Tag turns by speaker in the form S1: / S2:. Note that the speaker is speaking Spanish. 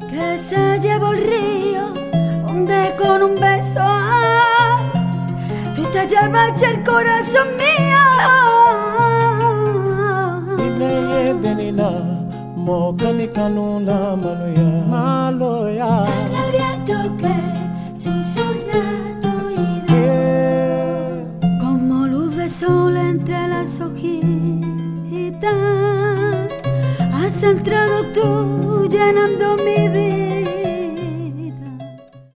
S1: que se llevó el río, donde con un beso ay, tú te llevaste el corazón mío.
S2: Ineye denina, mokani kanuna maloya.
S1: En el viento que susurra tu idea, como luz de sol entre las hojitas, has entrado tú llenando mi vida.